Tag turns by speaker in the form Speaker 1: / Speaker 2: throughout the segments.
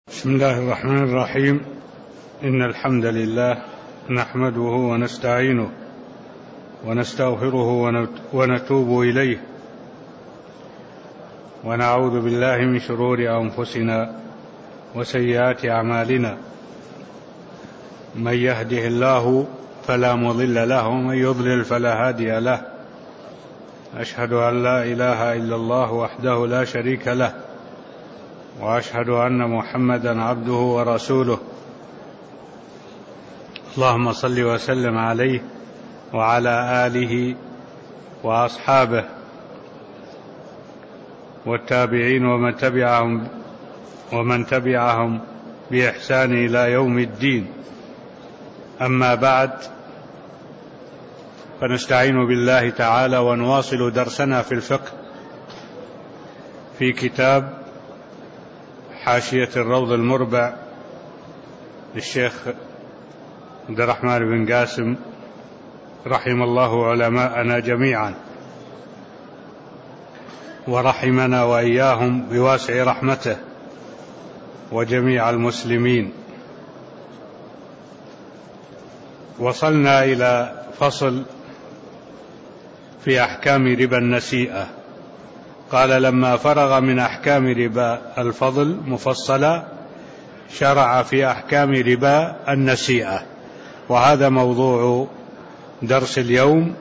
Speaker 1: بسم الله الرحمن الرحيم. إن الحمد لله نحمده ونستعينه ونستغفره ونتوب إليه ونعوذ بالله من شرور أنفسنا وسيئات أعمالنا. من يهده الله فلا مضل له ومن يضلل فلا هادي له. أشهد أن لا إله إلا الله وحده لا شريك له، وأشهد أن محمدا عبده ورسوله. اللهم صل وسلم عليه وعلى آله وأصحابه والتابعين ومن تبعهم بإحسان إلى يوم الدين. أما بعد، فنستعين بالله تعالى ونواصل درسنا في الفقه في كتاب حاشية الروض المربع للشيخ عبد الرحمن بن قاسم رحم الله علماءنا جميعا ورحمنا وإياهم بواسع رحمته وجميع المسلمين. وصلنا إلى فصل في أحكام ربا النسيئة. قال: لما فرغ من أحكام ربا الفضل مفصلا شرع في أحكام ربا النسيئة، وهذا موضوع درس اليوم.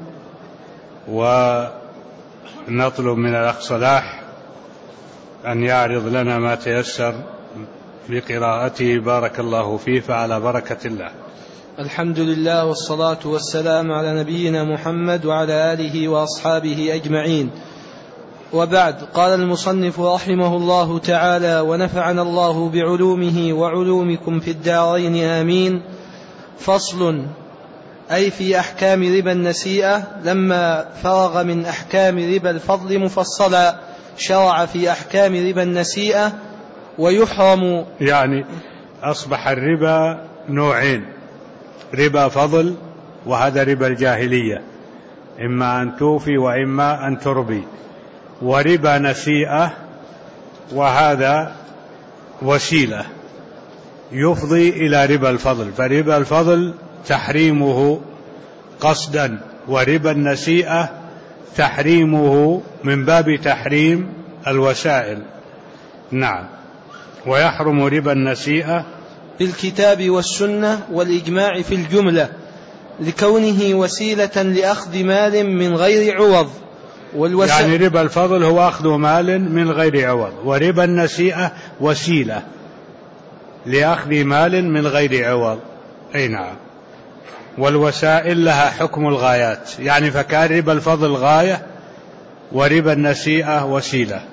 Speaker 1: ونطلب من الأخ صلاح أن يعرض لنا ما تيسر بقراءته، بارك الله فيه، فعلى بركة الله.
Speaker 2: الحمد لله والصلاة والسلام على نبينا محمد وعلى آله وأصحابه أجمعين، وبعد. قال المصنف رحمه الله تعالى: ونفعنا الله بعلومه وعلومكم في الدارين آمين. فصل، أي في أحكام ربا النسيئة. لما فرغ من أحكام ربا الفضل مفصلا شرع في أحكام ربا النسيئة. ويحرم، يعني
Speaker 1: أصبح الربا نوعين: ربا فضل، وهذا ربا الجاهلية، إما أن توفي وإما أن تربي، وربا نسيئة، وهذا وسيلة يفضي إلى ربا الفضل. فربا الفضل تحريمه قصدا، وربا النسيئة تحريمه من باب تحريم الوسائل. نعم. ويحرم ربا النسيئة
Speaker 2: بالكتاب والسنة والإجماع في الجملة، لكونه وسيلة لأخذ مال من غير عوض.
Speaker 1: يعني ربا الفضل هو أخذ مال من غير عوض، وربا النسيئة وسيلة لأخذ مال من غير عوض. أي نعم. والوسائل لها حكم الغايات، يعني فكان ربا الفضل غاية وربا النسيئة وسيلة.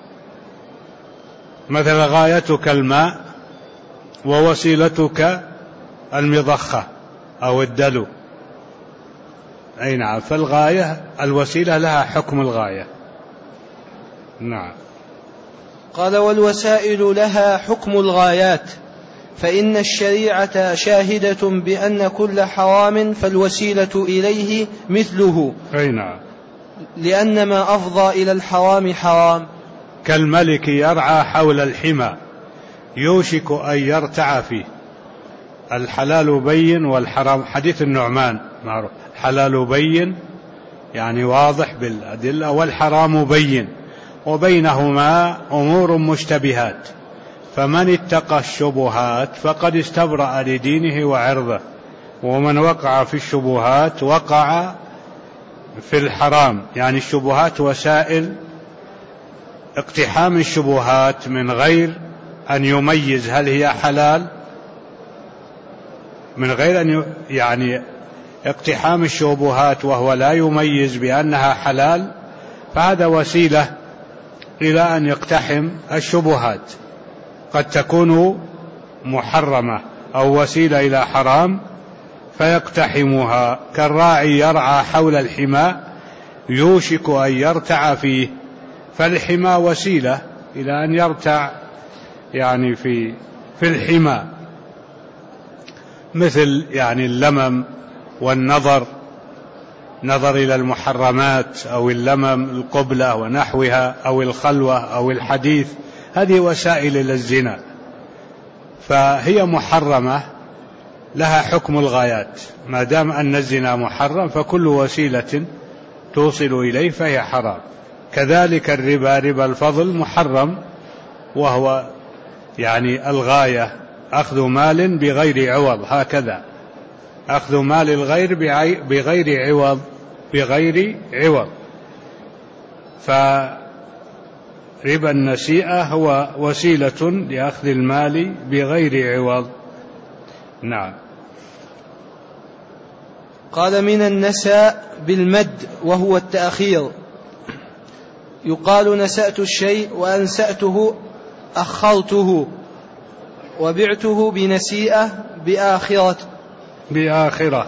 Speaker 1: مثل غايتك الماء ووسيلتك المضخة أو الدلو. أي نعم. فالغاية الوسيلة لها حكم الغاية. نعم.
Speaker 2: قال: والوسائل لها حكم الغايات، فإن الشريعة شاهدة بأن كل حرام فالوسيلة إليه مثله.
Speaker 1: أي نعم.
Speaker 2: لأن ما أفضى إلى الحرام حرام.
Speaker 1: كالملك يرعى حول الحمى يوشك أن يرتع فيه. الحلال بين والحرام، حديث النعمان معروف، الحلال بين يعني واضح بالأدلة، والحرام بين وبينهما أمور مشتبهات، فمن اتقى الشبهات فقد استبرأ لدينه وعرضه، ومن وقع في الشبهات وقع في الحرام. يعني الشبهات وسائل اقتحام الشبهات من غير أن يميز هل هي حلال، من غير أن يعني اقتحام الشبهات وهو لا يميز بأنها حلال، فهذا وسيلة إلى أن يقتحم الشبهات. قد تكون محرمة أو وسيلة إلى حرام فيقتحمها، كالراعي يرعى حول الحمى يوشك أن يرتع فيه. فالحمى وسيلة إلى أن يرتع يعني في الحمى، مثل يعني اللمم والنظر، نظر إلى المحرمات، أو اللمم القبلة ونحوها، أو الخلوة أو الحديث، هذه وسائل إلى الزنا. فهي محرمة لها حكم الغايات، ما دام أن الزنا محرم فكل وسيلة توصل إليه فهي حرام. كذلك الربا، ربا الفضل محرم، وهو يعني الغاية أخذ مال بغير عوض، هكذا أخذ مال الغير بغير عوض. فربا النسيئة هو وسيلة لأخذ المال بغير عوض. نعم.
Speaker 2: قال: من النساء بالمد وهو التأخير، يقال نسأت الشيء وأنسأته أخرته، وبعته بنسيئة بآخرة.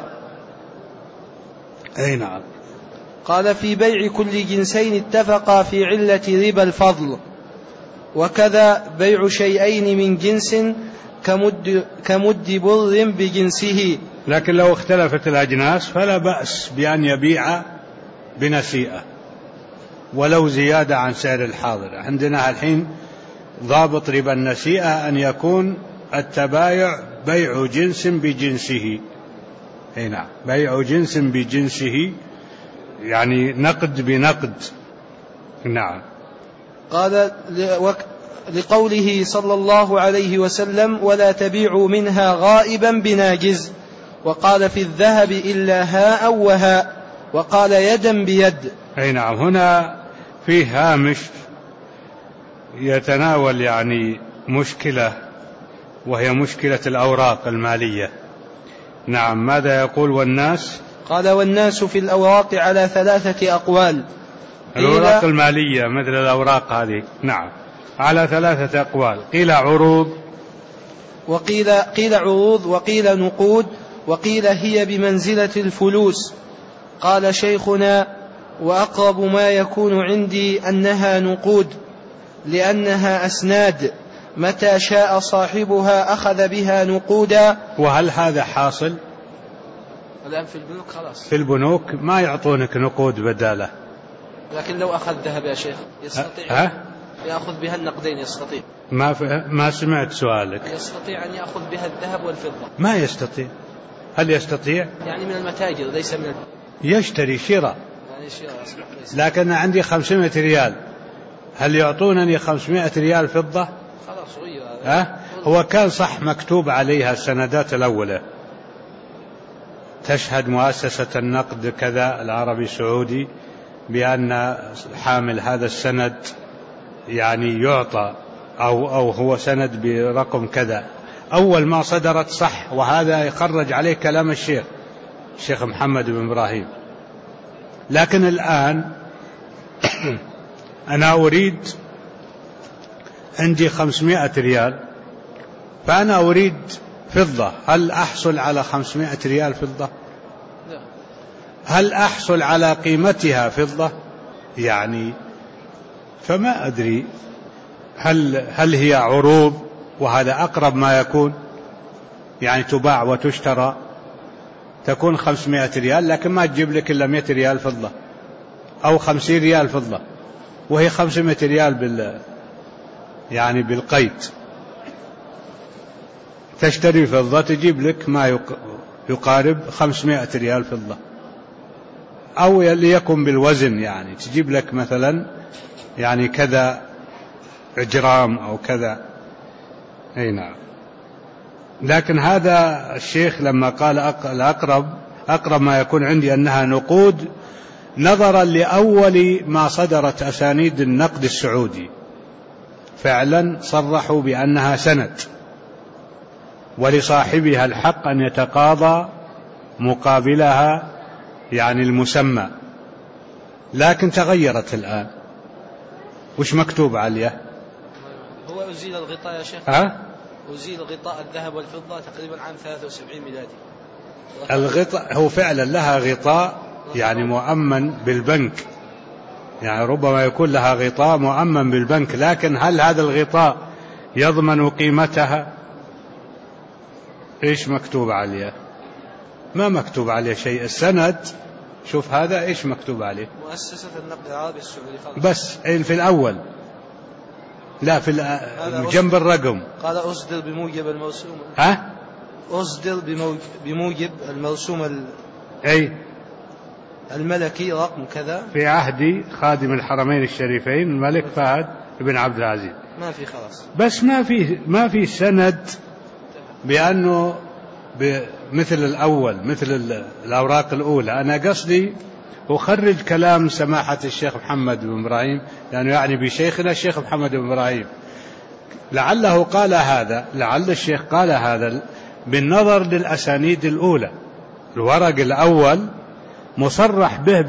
Speaker 1: أي نعم.
Speaker 2: قال: في بيع كل جنسين اتفقا في علة ربا الفضل، وكذا بيع شيئين من جنس كمد بر بجنسه.
Speaker 1: لكن لو اختلفت الأجناس فلا بأس بأن يبيع بنسيئة ولو زيادة عن سعر الحاضر. عندنا الحين ضابط ربا النسيئة أن يكون التبايع بيع جنس بجنسه. أي نعم، بيع جنس بجنسه، يعني نقد بنقد. نعم.
Speaker 2: قال: لقوله صلى الله عليه وسلم: ولا تبيعوا منها غائبا بناجز. وقال: في الذهب إلا هاء وهاء. وقال: يدا بيد.
Speaker 1: أي نعم. هنا فيه هامش يتناول يعني مشكلة، وهي مشكلة الأوراق المالية. نعم. ماذا يقول؟ والناس؟
Speaker 2: قال: والناس في الأوراق على 3 أقوال.
Speaker 1: الأوراق المالية مثل الأوراق هذه. نعم، على 3 أقوال. قيل عروض،
Speaker 2: قيل عروض، وقيل نقود، وقيل هي بمنزلة الفلوس. قال شيخنا: وأقرب ما يكون عندي أنها نقود، لأنها أسناد متى شاء صاحبها أخذ بها نقودا.
Speaker 1: وهل هذا حاصل؟
Speaker 2: الآن في البنوك خلاص،
Speaker 1: في البنوك ما يعطونك نقود بداله.
Speaker 2: لكن لو أخذ ذهب يا شيخ يستطيع يأخذ بها النقدين؟ يستطيع.
Speaker 1: ما سمعت سؤالك.
Speaker 2: يستطيع أن يأخذ بها الذهب والفضة؟
Speaker 1: ما يستطيع. هل يستطيع؟
Speaker 2: يعني من المتاجر ليس من
Speaker 1: يشتري شراء.
Speaker 2: يعني شراء.
Speaker 1: لكن عندي 500 ريال، هل يعطونني 500 ريال فضة؟
Speaker 2: خلاص غير.
Speaker 1: هو كان صح مكتوب عليها السندات الأولى، تشهد مؤسسة النقد كذا العربي السعودي بأن حامل هذا السند يعني يعطى أو هو سند برقم كذا. أول ما صدرت صح، وهذا يخرج عليه كلام الشيخ محمد بن إبراهيم. لكن الآن أنا أريد، عندي 500 ريال، فأنا أريد فضة، هل أحصل على 500 ريال فضة؟ هل أحصل على قيمتها فضة؟ يعني فما أدري هل هي عروض، وهذا أقرب ما يكون، يعني تباع وتشترى، تكون 500 ريال لكن ما تجيب لك إلا 100 ريال فضة أو 50 ريال فضة، وهي 500 ريال يعني بالقيد. تشتري فضة تجيب لك ما يقارب 500 ريال فضة، أو ليكن بالوزن، يعني تجيب لك مثلا يعني كذا جرام أو كذا. أي نعم. لكن هذا الشيخ لما قال أقرب ما يكون عندي أنها نقود، نظرا لأول ما صدرت أسانيد النقد السعودي، فعلا صرحوا بأنها سند، ولصاحبها الحق أن يتقاضى مقابلها يعني المسمى. لكن تغيرت الآن. وش مكتوب عليه؟
Speaker 2: هو أزيل الغطاء يا شيخ. أزيل غطاء الذهب والفضة تقريبا عام 73 ميلادي.
Speaker 1: الغطاء هو فعلا لها غطاء يعني مؤمن بالبنك، يعني ربما يكون لها غطاء مؤمن بالبنك، لكن هل هذا الغطاء يضمن قيمتها؟ إيش مكتوب عليه؟ ما مكتوب عليه شيء. السند شوف هذا إيش مكتوب عليه؟
Speaker 2: مؤسسة النقد العربي السعودي
Speaker 1: بس في الأول لا في جنب الرقم.
Speaker 2: قال أصدر بموجب المرسوم.
Speaker 1: ها؟
Speaker 2: أصدر بموجب المرسوم
Speaker 1: أي
Speaker 2: الملكي رقم كذا
Speaker 1: في عهد خادم الحرمين الشريفين الملك فهد بن عبد العزيز.
Speaker 2: ما في خلاص.
Speaker 1: بس ما في سند بأنه مثل الأول مثل الأوراق الأولى. أنا قصدي أخرج كلام سماحة الشيخ محمد بن إبراهيم لأنه يعني بشيخنا الشيخ محمد بن إبراهيم، لعله قال هذا، لعل الشيخ قال هذا بالنظر للأسانيد الأولى. الورق الأول مصرح به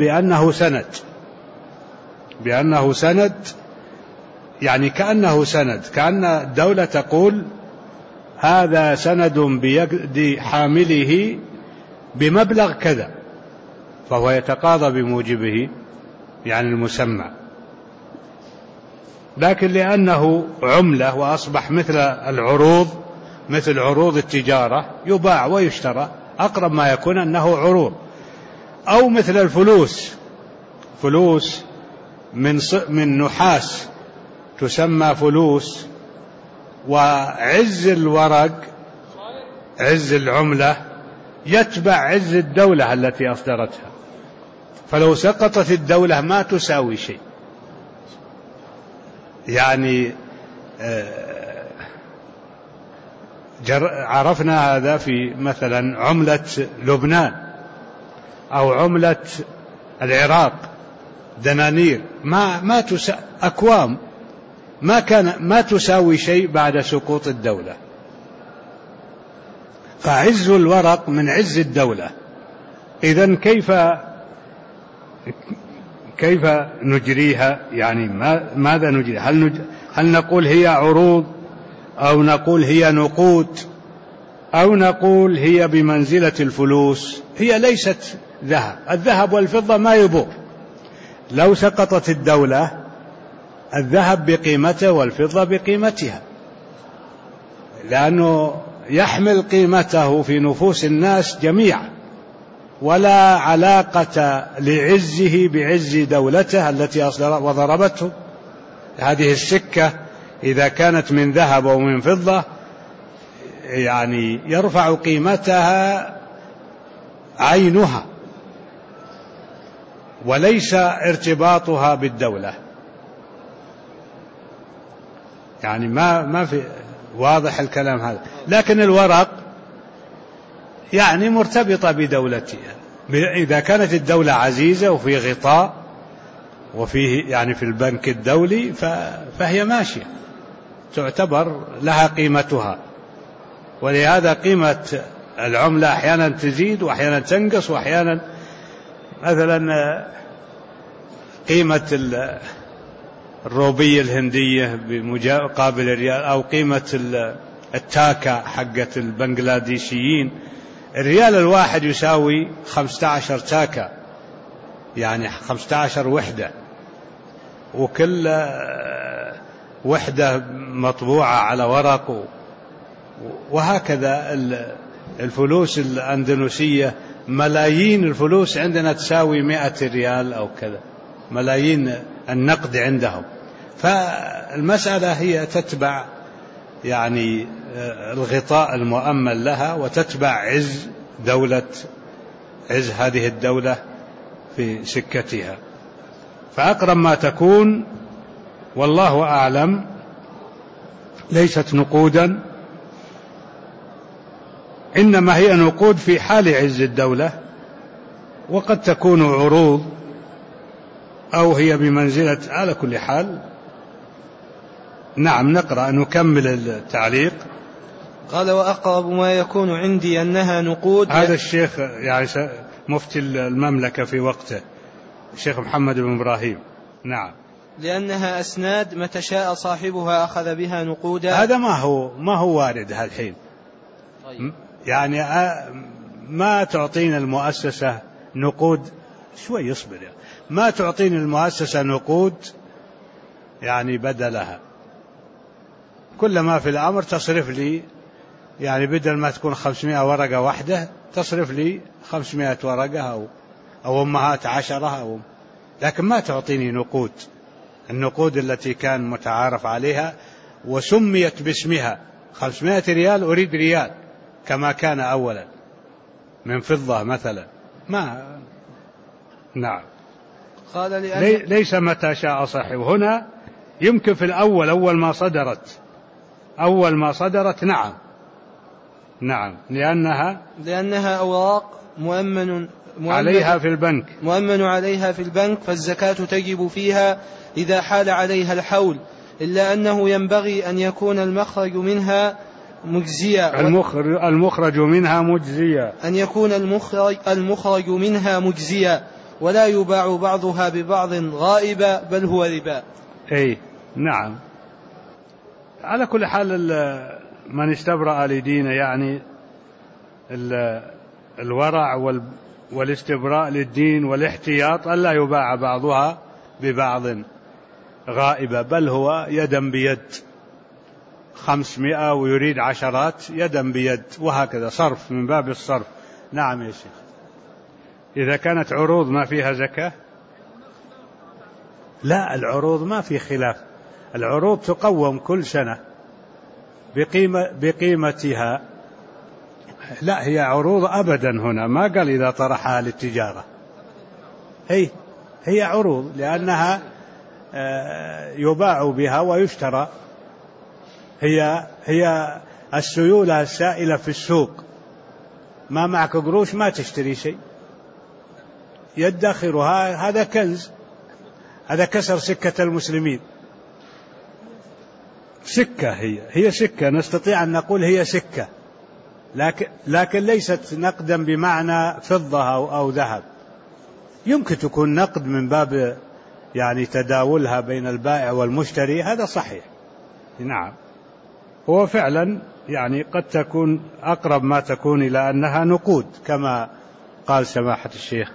Speaker 1: بأنه سند يعني كأنه سند، كأن الدولة تقول هذا سند بيد حامله بمبلغ كذا، فهو يتقاضى بموجبه يعني المسمى. لكن لأنه عملة وأصبح مثل عروض التجارة يباع ويشترى، أقرب ما يكون أنه عروض، أو مثل فلوس من نحاس تسمى فلوس، وعز الورق عز العملة يتبع عز الدولة التي أصدرتها، فلو سقطت الدولة ما تساوي شيء. يعني عرفنا هذا في مثلا عملة لبنان أو عملة العراق، دنانير أكوام ما تساوي شيء بعد سقوط الدولة. فعز الورق من عز الدولة. إذن كيف نجريها؟ يعني ماذا نجري؟ هل نقول هي عروض، أو نقول هي نقود، أو نقول هي بمنزلة الفلوس؟ هي ليست ذهب. الذهب والفضة ما يبور. لو سقطت الدولة الذهب بقيمته والفضة بقيمتها، لأنه يحمل قيمته في نفوس الناس جميعا، ولا علاقة لعزه بعز دولته التي أصدرت وضربته. هذه السكة إذا كانت من ذهب أو من فضة يعني يرفع قيمتها عينها وليس ارتباطها بالدولة. يعني ما في واضح الكلام هذا. لكن الورق يعني مرتبطة بدولتها، إذا كانت الدولة عزيزة وفي غطاء وفيه يعني في البنك الدولي فهي ماشية، تعتبر لها قيمتها. ولهذا قيمة العملة أحيانا تزيد وأحيانا تنقص، وأحيانا مثلا قيمة الروبية الهندية بمقابل الريال، أو قيمة التاكا حقة البنغلاديشيين. الريال الواحد يساوي 15 تاكا، يعني 15 وحدة، وكل وحدة مطبوعة على ورق. وهكذا الفلوس الأندونيسية، ملايين الفلوس عندنا تساوي 100 ريال أو كذا، ملايين النقد عندهم. فالمسألة هي تتبع يعني الغطاء المؤمن لها، وتتبع عز هذه الدولة في سكتها. فأقرب ما تكون والله أعلم ليست نقودا، إنما هي نقود في حال عز الدولة، وقد تكون عروض أو هي بمنزلة. على كل حال نعم، نقرأ نكمل التعليق.
Speaker 2: قال وأقرب ما يكون عندي أنها نقود.
Speaker 1: هذا الشيخ يعني مفتي المملكة في وقته الشيخ محمد بن إبراهيم. نعم.
Speaker 2: لأنها أسناد متى شاء صاحبها أخذ بها نقودا.
Speaker 1: هذا ما هو وارد هالحين.
Speaker 2: طيب.
Speaker 1: يعني ما تعطينا المؤسسة نقود، شوي يصبر يعني. ما تعطيني المؤسسة نقود يعني بدلها، كل ما في الأمر تصرف لي، يعني بدل ما تكون 500 ورقة واحدة تصرف لي 500 ورقة أو أمهات 10 لكن ما تعطيني نقود. النقود التي كان متعارف عليها وسميت باسمها 500 ريال أريد ريال كما كان أولا من فضة مثلا، ما نعم.
Speaker 2: قال
Speaker 1: ليس متى شاء صاحب. هنا يمكن في الأول أول ما صدرت نعم لأنها
Speaker 2: أوراق مؤمن
Speaker 1: عليها في البنك،
Speaker 2: مؤمن عليها في البنك، فالزكاة تجب فيها إذا حال عليها الحول، إلا أنه ينبغي أن يكون المخرج منها مجزيا، أن يكون المخرج منها مجزيا، ولا يباع بعضها ببعض غائبا بل هو ربا.
Speaker 1: أي نعم. على كل حال من استبرأ لدينه يعني الورع والاستبراء للدين والاحتياط ألا يباع بعضها ببعض غائبة، بل هو يدا بيد، 500 ويريد عشرات يدا بيد، وهكذا صرف من باب الصرف. نعم يا شيخ. إذا كانت عروض ما فيها زكاة، لا العروض ما في خلاف، العروض تقوم كل سنة بقيمتها. لا هي عروض أبدا، هنا ما قال إذا طرحها للتجارة، هي عروض لأنها يباع بها ويشترى، هي السيولة السائلة في السوق، ما معك قروش ما تشتري شيء، يدخرها، هذا كنز، هذا كسر سكة المسلمين، سكة، هي سكة، نستطيع أن نقول هي سكة، لكن ليست نقدا بمعنى فضة أو ذهب، يمكن تكون نقد من باب يعني تداولها بين البائع والمشتري، هذا صحيح. نعم، هو فعلا يعني قد تكون أقرب ما تكون إلى أنها نقود كما قال سماحة الشيخ.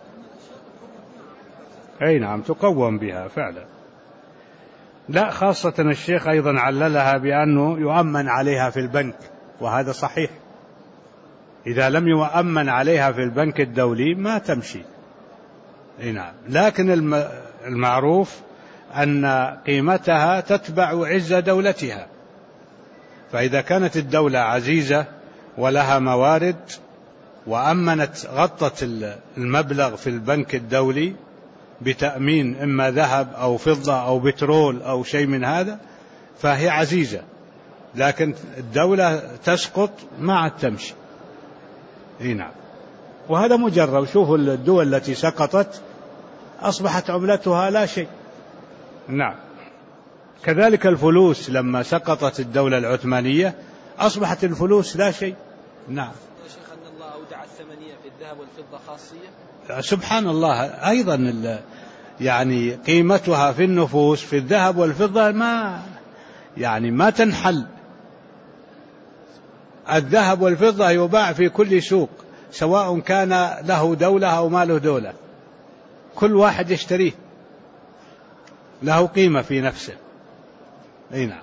Speaker 1: أي نعم تقوم بها فعلا. لا خاصة الشيخ أيضا عللها بأنه يؤمن عليها في البنك، وهذا صحيح، إذا لم يؤمن عليها في البنك الدولي ما تمشي. نعم، لكن المعروف أن قيمتها تتبع عز دولتها، فإذا كانت الدولة عزيزة ولها موارد وأمنت غطت المبلغ في البنك الدولي بتأمين إما ذهب أو فضة أو بترول أو شيء من هذا، فهي عزيزة، لكن الدولة تسقط ما عاد تمشي. نعم، وهذا مجرد، شوفوا الدول التي سقطت أصبحت عملتها لا شيء. نعم، كذلك الفلوس لما سقطت الدولة العثمانية أصبحت الفلوس لا شيء. نعم
Speaker 2: يا شيخ، أن الله أودع الثمنية في الذهب والفضة خاصية،
Speaker 1: سبحان الله. أيضا يعني قيمتها في النفوس في الذهب والفضة ما تنحل. الذهب والفضة يباع في كل سوق، سواء كان له دولة أو ما له دولة، كل واحد يشتريه، له قيمة في نفسه. نعم،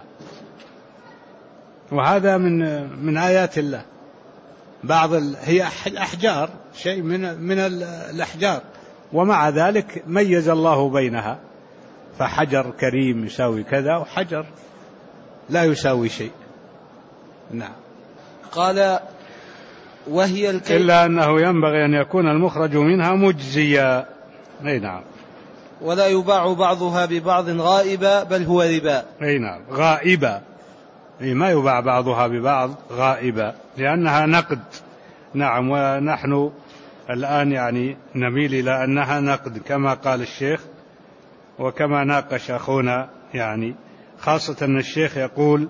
Speaker 1: وهذا من آيات الله. هي الأحجار شيء من الأحجار، ومع ذلك ميز الله بينها، فحجر كريم يساوي كذا وحجر لا يساوي شيء. نعم.
Speaker 2: قال وهي
Speaker 1: إلا أنه ينبغي أن يكون المخرج منها مجزيا. نعم.
Speaker 2: ولا يباع بعضها ببعض غائبا بل هو ربا.
Speaker 1: نعم، غائبا، ما يباع بعضها ببعض غائبا لأنها نقد. نعم، ونحن الآن يعني نميل إلى أنها نقد كما قال الشيخ وكما ناقش أخونا، يعني خاصة أن الشيخ يقول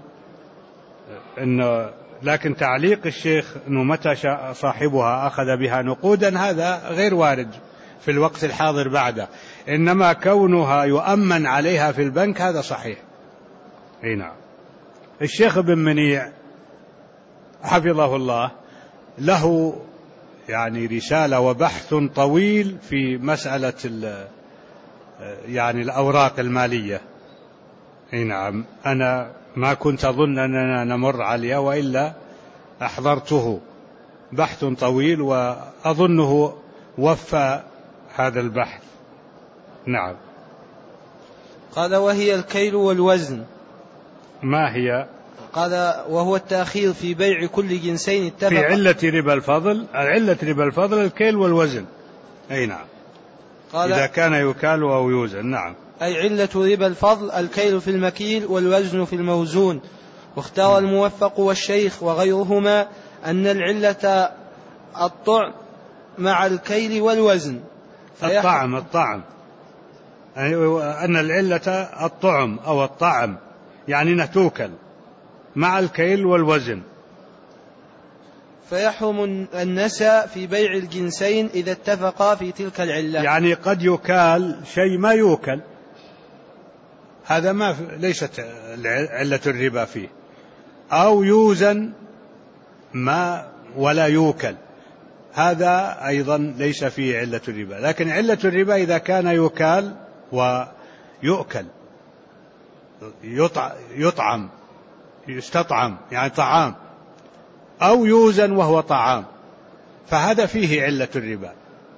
Speaker 1: لكن تعليق الشيخ أنه متى شاء صاحبها أخذ بها نقودا، هذا غير وارد في الوقت الحاضر بعده، إنما كونها يؤمن عليها في البنك هذا صحيح. نعم. الشيخ ابن منيع حفظه الله له يعني رسالة وبحث طويل في مسألة يعني الأوراق المالية. نعم، أنا ما كنت أظن أننا نمر عليها وإلا أحضرته، بحث طويل وأظنه وفى هذا البحث. نعم.
Speaker 2: قال وهي الكيل والوزن.
Speaker 1: ما هي؟
Speaker 2: قال وهو التأخير في بيع كل جنسين اتفق
Speaker 1: في علة ربا الفضل. علة ربا الفضل الكيل والوزن. أي نعم. إذا كان يكال أو يوزن. نعم.
Speaker 2: أي علة ربا الفضل الكيل في المكيل والوزن في الموزون. واختار الموفق والشيخ وغيرهما أن العلة الطعم مع الكيل والوزن.
Speaker 1: الطعم أن العلة الطعم أو الطعم، يعني نتوكل مع الكيل والوزن.
Speaker 2: فيحرم النسى في بيع الجنسين إذا اتفقا في تلك العلة.
Speaker 1: يعني قد يكال شيء ما يوكل، هذا ما ليست علة الربا فيه، أو يوزن ما ولا يوكل، هذا أيضا ليس فيه علة الربا. لكن علة الربا إذا كان يكال ويؤكل، يطعم يستطعم يعني طعام، أو يوزن وهو طعام، فهذا فيه علة الربا.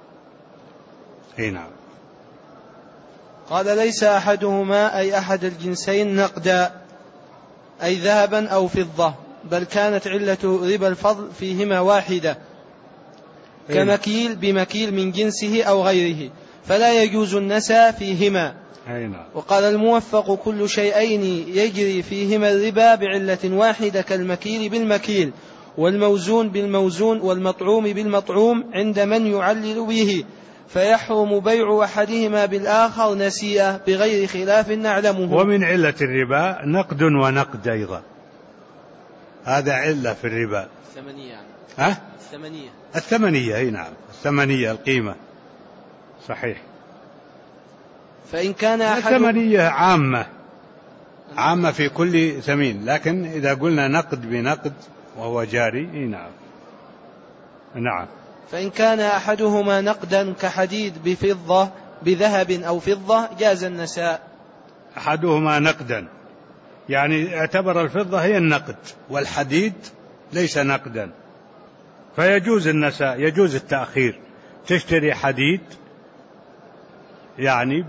Speaker 1: نعم.
Speaker 2: قال ليس أحدهما أي أحد الجنسين نقدا أي ذهبا أو فضة، بل كانت علة ربا الفضل فيهما واحدة كمكيل بمكيل من جنسه أو غيره، فلا يجوز النسى فيهما. وقال الموفق كل شيئين يجري فيهما الربا بعلة واحدة كالمكيل بالمكيل والموزون بالموزون والمطعوم بالمطعوم عند من يعلل به، فيحرم بيع أحدهما بالآخر نسيئة بغير خلاف نعلمه.
Speaker 1: ومن علة الربا نقد ونقد أيضا، هذا علة في الربا.
Speaker 2: الثمنية يعني.
Speaker 1: ها؟
Speaker 2: الثمنية.
Speaker 1: أي نعم، الثمنية القيمة. صحيح.
Speaker 2: فإن كان
Speaker 1: الثمنية عامة في كل ثمين، لكن إذا قلنا نقد بنقد وهو جاري. نعم.
Speaker 2: فإن كان أحدهما نقدا كحديد بفضة بذهب أو فضة جاز النساء.
Speaker 1: أحدهما نقدا يعني اعتبر الفضة هي النقد والحديد ليس نقدا، فيجوز النساء، يجوز التأخير. تشتري حديد يعني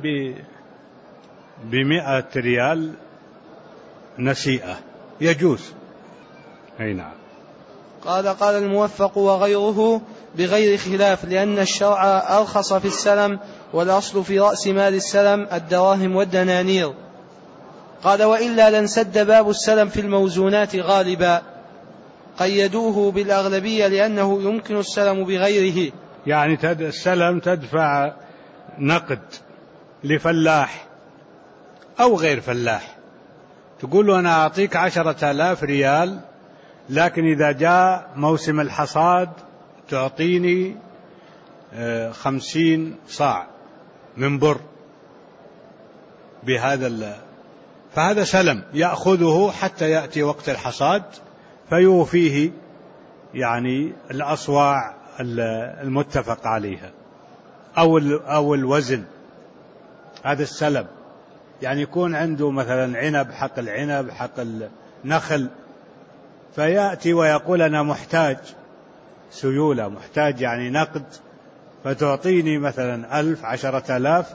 Speaker 1: 100 ريال نسيئة، يجوز. نعم.
Speaker 2: قال الموفق وغيره بغير خلاف، لأن الشرع أرخص في السلم، والأصل في رأس مال السلم الدراهم والدنانير. قال وإلا لانسد باب السلم في الموزونات غالبا، قيدوه بالأغلبية لأنه يمكن السلم بغيره.
Speaker 1: يعني السلم تدفع نقد لفلاح أو غير فلاح، تقول له أنا أعطيك 10,000 ريال، لكن إذا جاء موسم الحصاد تعطيني 50 صاع من بر بهذا فهذا سلم يأخذه حتى يأتي وقت الحصاد فيوفيه يعني الأصواع المتفق عليها أو الوزن. هذا السلم يعني يكون عنده مثلا عنب، حق العنب، حق النخل، فيأتي ويقول أنا محتاج سيولة، محتاج يعني نقد، فتعطيني مثلا 1000 10,000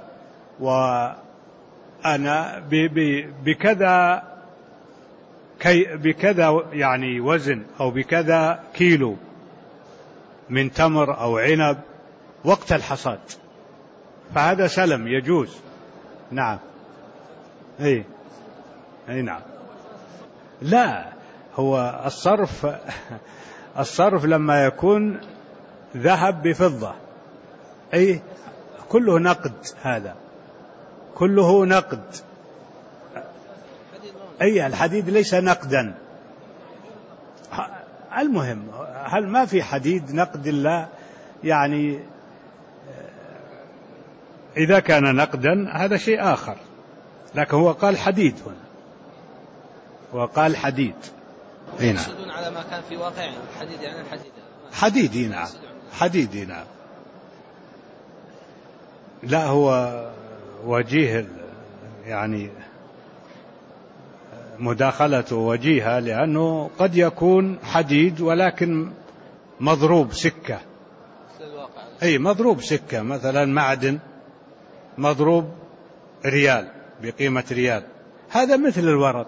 Speaker 1: وأنا بكذا يعني وزن أو بكذا كيلو من تمر أو عنب وقت الحصاد، فهذا سلم يجوز. نعم. أي نعم. لا، هو الصرف لما يكون ذهب بفضة أي كله نقد، هذا كله نقد. أي الحديد ليس نقدا. المهم هل ما في حديد نقد إلا يعني إذا كان نقدا هذا شيء آخر، لكن هو قال حديد هنا، وقال حديد.
Speaker 2: يقصدون على ما كان في واقع الحديد، يعني
Speaker 1: حديد. نعم، حديد. نعم. لا، هو وجيه يعني مداخلته وجيهة، لأنه قد يكون حديد ولكن مضروب سكة. أي مضروب سكة، مثلا معدن مضروب ريال بقيمة ريال. هذا مثل الورق،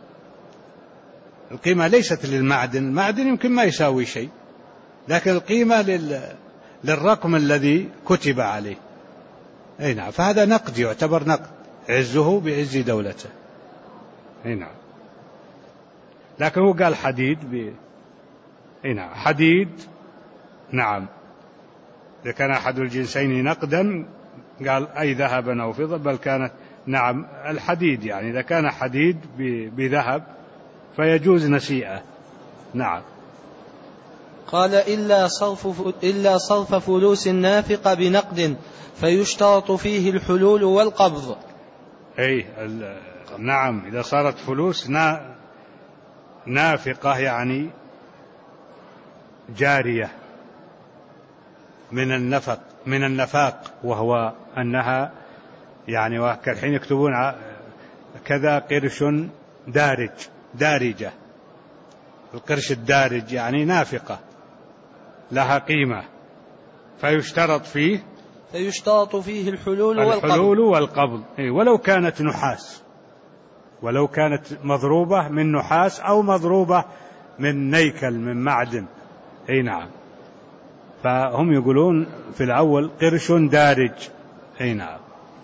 Speaker 1: القيمة ليست للمعدن، المعدن يمكن ما يساوي شيء، لكن القيمة للرقم الذي كتب عليه. أي نعم، فهذا نقد، يعتبر نقد، عزه بعز دولته. أي نعم، لكن هو قال حديد أي نعم، حديد. نعم، إذا كان أحد الجنسين نقدا قال أي ذهبا أو فضة، بل كانت نعم الحديد، يعني إذا كان حديد بذهب فيجوز نسيئة. نعم.
Speaker 2: قال إلا صرف فلوس نافقة بنقد فيشترط فيه الحلول والقبض.
Speaker 1: أي نعم، إذا صارت فلوس نافقة يعني جارية من النفاق، وهو أنها يعني كالحين يكتبون كذا قرش دارجة، القرش الدارج يعني نافقة لها قيمة، فيشترط فيه الحلول والقبض. ولو كانت نحاس، ولو كانت مضروبة من نحاس أو مضروبة من نيكل، من معدن. أي نعم، فهم يقولون في الأول قرش دارج. أي نعم.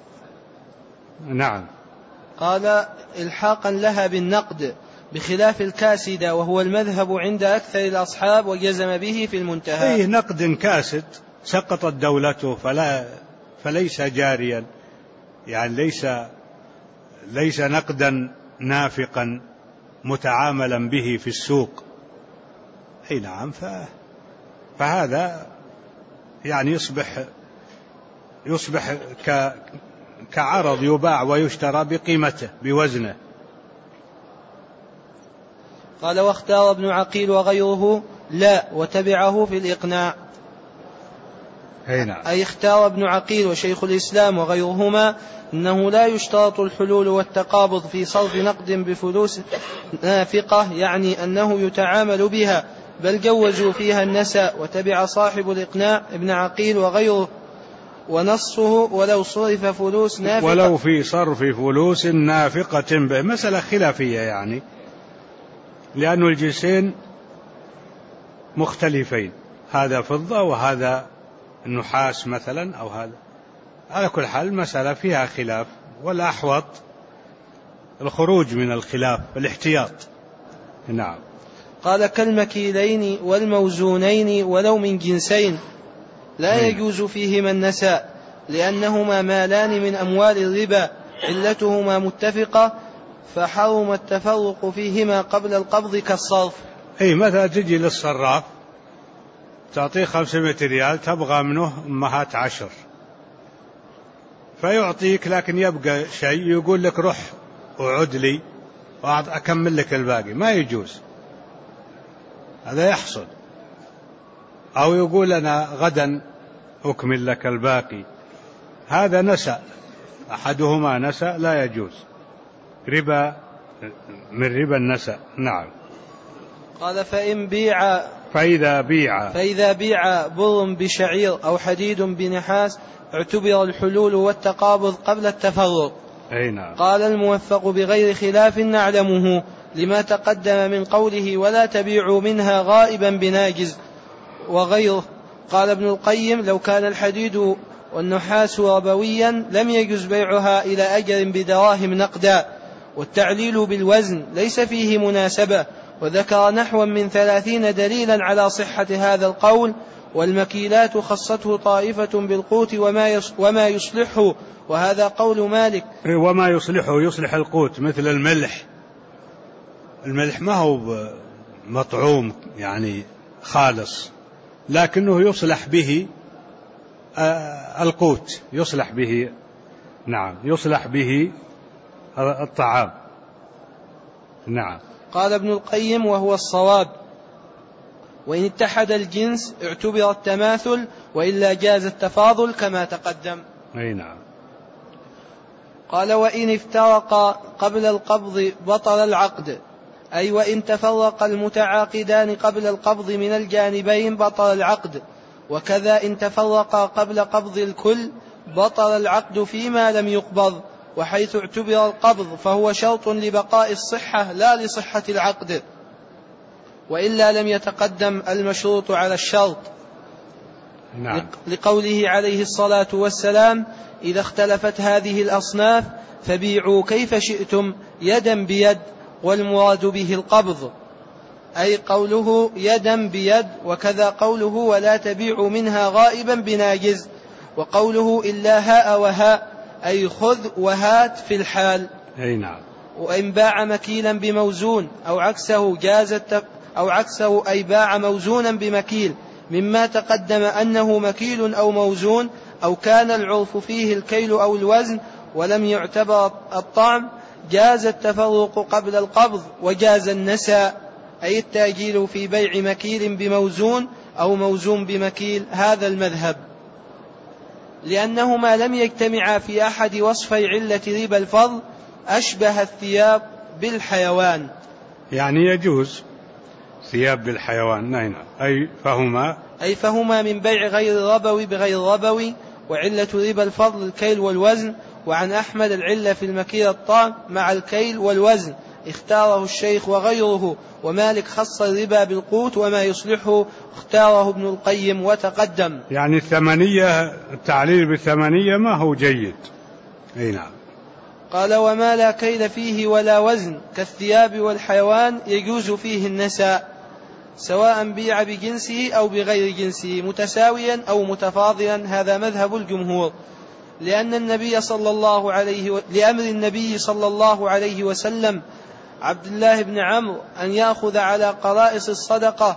Speaker 1: نعم.
Speaker 2: قال إلحاقا لها بالنقد بخلاف الكاسد، وهو المذهب عند أكثر الأصحاب وجزم به في المنتهى.
Speaker 1: أي نقد كاسد سقطت دولته فليس جاريا، يعني ليس نقدا نافقا متعاملا به في السوق. أي نعم، فهذا يعني يصبح كعرض يباع ويشترى بقيمته بوزنه.
Speaker 2: قال واختار ابن عقيل وغيره لا، وتبعه في الإقناع. أي اختار ابن عقيل وشيخ الإسلام وغيرهما أنه لا يشترط الحلول والتقابض في صرف نقد بفلوس نافقة، يعني أنه يتعامل بها، بل جوزوا فيها النساء. وتبع صاحب الإقناع ابن عقيل وغيره، ونصه ولو صرف فلوس نافقة،
Speaker 1: ولو في صرف فلوس نافقة مسألة خلافية، يعني لأن الجنسين مختلفين، هذا فضة وهذا النحاس مثلا، أو هذا، على كل حال المسألة فيها خلاف، والأحوط الخروج من الخلاف، الاحتياط. نعم.
Speaker 2: قال كالمكيلين والموزونين ولو من جنسين لا يجوز فيهما النساء، لأنهما مالان من أموال الربا علتهما متفقة، فحرم التفرق فيهما قبل القبض كالصرف.
Speaker 1: أي مثلا تجي للصراف تعطيه 500 ريال تبغى منه أمهات 10، فيعطيك، لكن يبقى شيء يقول لك روح وعد لي وأكمل لك الباقي، ما يجوز، هذا يحصل. أو يقول أنا غدا أكمل لك الباقي، هذا نسأ، أحدهما نسأ لا يجوز، ربا من ربا النسأ. نعم.
Speaker 2: قال فإذا بيع بر بشعير أو حديد بنحاس اعتبر الحلول والتقابض قبل التفرق.
Speaker 1: أي نعم.
Speaker 2: قال الموفق بغير خلاف نعلمه لما تقدم من قوله ولا تبيعوا منها غائبا بناجز وغيره. قال ابن القيم لو كان الحديد والنحاس ربويا لم يجوز بيعها إلى أجر بدراهم نقدا، والتعليل بالوزن ليس فيه مناسبة، وذكر نحوا من 30 دليلا على صحة هذا القول. والمكيلات خصته طائفة بالقوت وما يصلحه، وهذا قول مالك.
Speaker 1: وما يصلحه يصلح القوت، مثل الملح ما هو مطعوم يعني خالص، لكنه يصلح به القوت، يصلح به، نعم، يصلح به الطعام. نعم.
Speaker 2: قال ابن القيم وهو الصواب، وإن اتحد الجنس اعتبر التماثل، وإلا جاز التفاضل كما تقدم.
Speaker 1: أي نعم.
Speaker 2: قال وإن افترقا قبل القبض بطل العقد، أي وإن تفرق المتعاقدان قبل القبض من الجانبين بطل العقد، وكذا إن تفرقا قبل قبض الكل بطل العقد فيما لم يقبض. وحيث اعتبر القبض فهو شرط لبقاء الصحة لا لصحة العقد، وإلا لم يتقدم المشروط على الشرط.
Speaker 1: نعم.
Speaker 2: لقوله عليه الصلاة والسلام: إذا اختلفت هذه الأصناف فبيعوا كيف شئتم يدا بيد، والمراد به القبض، أي قوله يدا بيد، وكذا قوله ولا تبيعوا منها غائبا بناجز، وقوله إلا هاء وهاء، أي خذ وهات في الحال.
Speaker 1: أي نعم.
Speaker 2: وإن باع مكيلا بموزون أو عكسه أي باع موزونا بمكيل، مما تقدم أنه مكيل أو موزون، أو كان العرف فيه الكيل أو الوزن ولم يعتبر الطعم، جاز التفرق قبل القبض، وجاز النساء، أي التأجيل في بيع مكيل بموزون أو موزون بمكيل. هذا المذهب، لأنهما لم يجتمعا في أحد وصفي علة ربا الفضل، أشبه الثياب بالحيوان.
Speaker 1: يعني يجوز ثياب بالحيوان. نعم. أي فهما
Speaker 2: من بيع غير الربوي بغير ربوي، وعلة ربا الفضل الكيل والوزن. وعن أحمد العلة في المكيل الطعم مع الكيل والوزن، اختاره الشيخ وغيره، ومالك خص الربا بالقوت وما يصلحه اختاره ابن القيم وتقدم.
Speaker 1: يعني الثمنية، التعليل بالثمنية ما هو جيد. أي نعم.
Speaker 2: قال: وما لا كيل فيه ولا وزن كالثياب والحيوان يجوز فيه النساء، سواء بيع بجنسه أو بغير جنسه، متساويا أو متفاضلا. هذا مذهب الجمهور، لأمر النبي صلى الله عليه وسلم عبد الله بن عمرو أن يأخذ على قرائص الصدقة،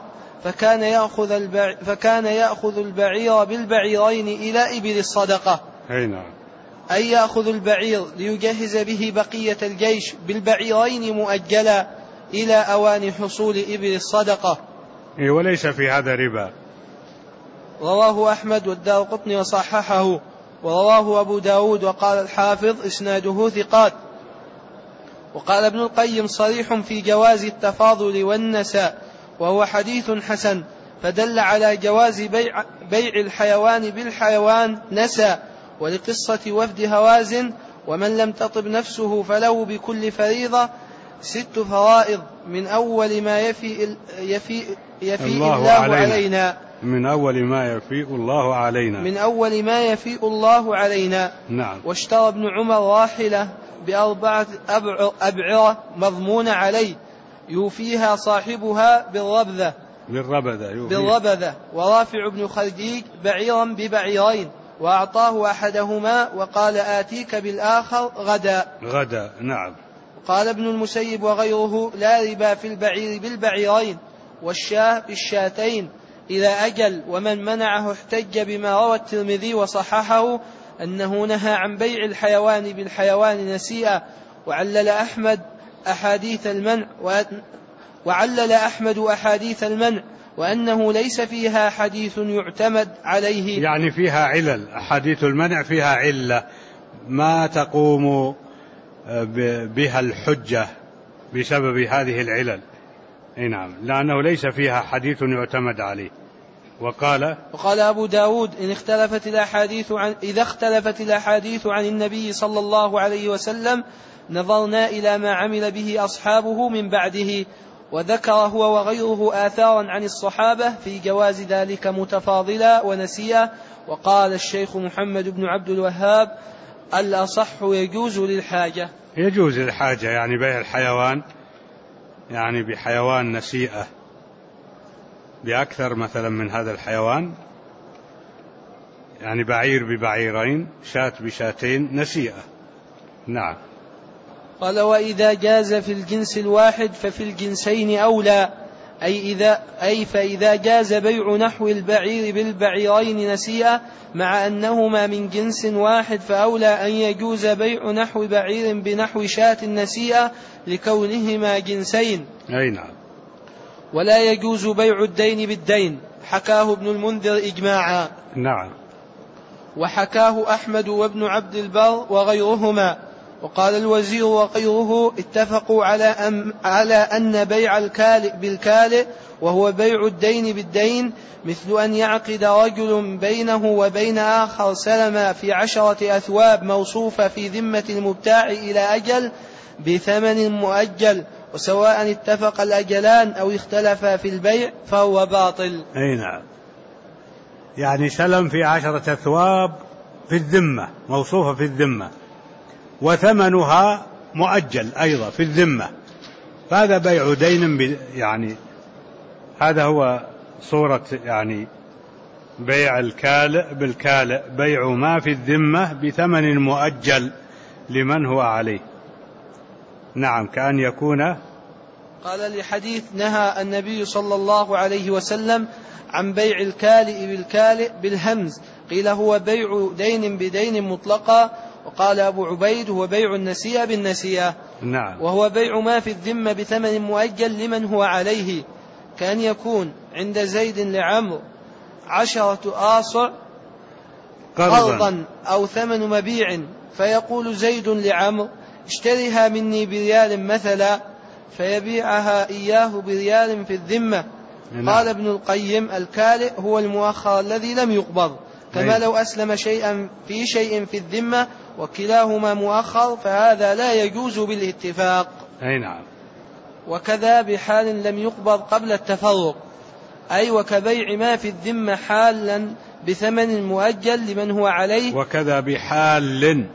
Speaker 2: فكان يأخذ البعير بالبعيرين إلى إبل الصدقة.
Speaker 1: أي نعم.
Speaker 2: أي يأخذ البعير ليجهز به بقية الجيش بالبعيرين مؤجلا إلى أوان حصول إبل الصدقة.
Speaker 1: وليس في هذا ربا.
Speaker 2: رواه أحمد والدارقطني وصححه، ورواه أبو داود، وقال الحافظ إسناده ثقات. وقال ابن القيم صريح في جواز التفاضل والنساء، وهو حديث حسن، فدل على جواز بيع الحيوان بالحيوان نسى. ولقصة وفد هوازن: ومن لم تطب نفسه فله بكل فريضة 6 فرائض، من أول ما يفيء الله علينا.
Speaker 1: من أول ما يفيء الله علينا. نعم.
Speaker 2: واشترى ابن عمر راحلة ب4 أبعرة مضمون عليه، يوفيها صاحبها بالربذة. ورافع بن خديج بعيرا ببعيرين، وأعطاه أحدهما وقال: آتيك بالآخر غدا.
Speaker 1: نعم.
Speaker 2: قال ابن المسيب وغيره: لا ربا في البعير بالبعيرين، والشاة بالشاتين إلى أجل. ومن منعه احتج بما روى الترمذي وصححه أنه نهى عن بيع الحيوان بالحيوان نسيئة. وعلل أحمد أحاديث المنع وأنه ليس فيها حديث يعتمد عليه.
Speaker 1: يعني فيها علل، أحاديث المنع فيها علة ما تقوم بها الحجة بسبب هذه العلل. نعم، لأنه ليس فيها حديث يعتمد عليه. وقال
Speaker 2: أبو داود: إذا اختلفت الأحاديث عن النبي صلى الله عليه وسلم نظرنا إلى ما عمل به أصحابه من بعده. وذكر هو وغيره آثارا عن الصحابة في جواز ذلك متفاضلا ونسيا. وقال الشيخ محمد بن عبد الوهاب: الأصح يجوز للحاجة.
Speaker 1: يعني بيع الحيوان، يعني بحيوان نسيئة بأكثر مثلا من هذا الحيوان، يعني بعير ببعيرين، شاة بشاتين نسيئة. نعم.
Speaker 2: قال: وإذا جاز في الجنس الواحد ففي الجنسين أولى، فإذا جاز بيع نحو البعير بالبعيرين نسيئة مع أنهما من جنس واحد، فأولى أن يجوز بيع نحو بعير بنحو شاة نسيئة لكونهما جنسين.
Speaker 1: أي نعم.
Speaker 2: ولا يجوز بيع الدين بالدين، حكاه ابن المنذر إجماعا.
Speaker 1: نعم.
Speaker 2: وحكاه أحمد وابن عبد البر وغيرهما. وقال الوزير وغيره اتفقوا على أن بيع الكالئ بالكالئ وهو بيع الدين بالدين مثل أن يعقد رجل بينه وبين آخر سلما في 10 أثواب موصوفة في ذمة المبتاع إلى أجل بثمن مؤجل، وسواء اتفق الأجلان أو اختلفا في البيع فهو باطل.
Speaker 1: أي نعم، يعني سلم في 10 أثواب في الذمة موصوفة في الذمة وثمنها مؤجل أيضا في الذمة، فهذا بيع دين يعني هذا هو صورة يعني بيع الكالئ بالكالئ، بيع ما في الذمة بثمن مؤجل لمن هو عليه. نعم، كأن يكون
Speaker 2: قال لحديث نهى النبي صلى الله عليه وسلم عن بيع الكالئ بالكالئ بالهمز، قيل هو بيع دين بدين مطلقا، وقال أبو عبيد هو بيع النسيئة بالنسيئة.
Speaker 1: نعم.
Speaker 2: وهو بيع ما في الذمة بثمن مؤجل لمن هو عليه، كان يكون عند زيد لعمرو 10 آصع قرضا أو ثمن مبيع، فيقول زيد لعمرو اشتريها مني بريال مثلا، فيبيعها إياه بريال في الذمة. قال ابن القيم الكالئ هو المؤخر الذي لم يقبض، كما لو أسلم شيئا في الذمة وكلاهما مؤخر، فهذا لا يجوز بالاتفاق.
Speaker 1: أي نعم.
Speaker 2: وكذا بحال لم يقبض قبل التفرق، أي وكبيع ما في الذمة حالا بثمن مؤجل لمن هو عليه.
Speaker 1: وكذا بحال لم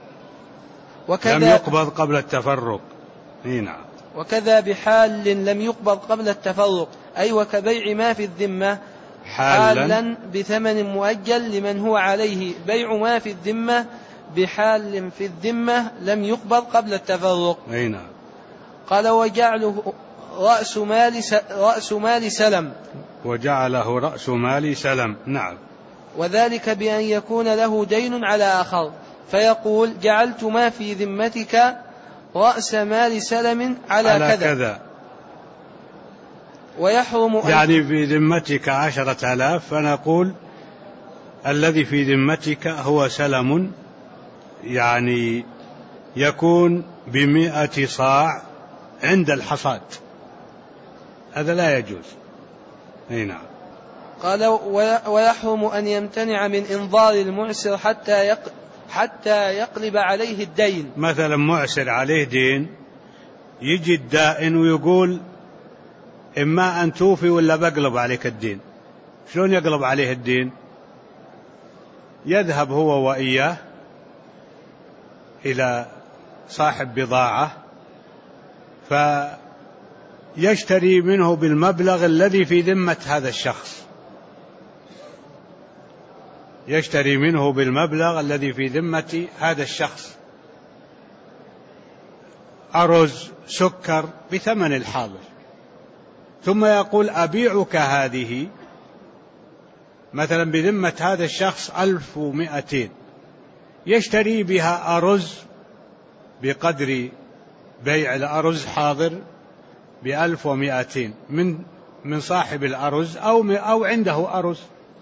Speaker 1: يقبض قبل التفرق. أي نعم.
Speaker 2: وكذا بحال لم يقبض قبل التفرق، أي وكبيع ما في الذمة حالا بثمن مؤجل لمن هو عليه، بيع ما في الذمة بحال في الذمة لم يقبض قبل التفرق.
Speaker 1: أي نعم.
Speaker 2: قال وجعله رأس مال سلم.
Speaker 1: وجعله رأس مال سلم. نعم.
Speaker 2: وذلك بأن يكون له دين على آخر، فيقول جعلت ما في ذمتك رأس مال سلم على كذا. ويحرم
Speaker 1: يعني في ذمتك 10,000، فنقول الذي في ذمتك هو سلم يعني يكون 100 صاع عند الحصاد، هذا لا يجوز. أي نعم.
Speaker 2: قال ويحرم أن يمتنع من إنظار المعسر حتى يقلب عليه الدين.
Speaker 1: مثلا معسر عليه دين، يجي الدائن ويقول إما أن توفي ولا بقلب عليك الدين. شلون يقلب عليه الدين؟ يذهب هو وإياه إلى صاحب بضاعة فيشتري منه بالمبلغ الذي في ذمة هذا الشخص، يشتري منه بالمبلغ الذي في ذمة هذا الشخص، أرز، سكر، بثمن الحاضر، ثم يقول أبيعك هذه مثلا بذمة هذا الشخص 1200، يشتري بها أرز بقدر بيع الأرز حاضر 1200 من صاحب الأرز أو عنده أرز،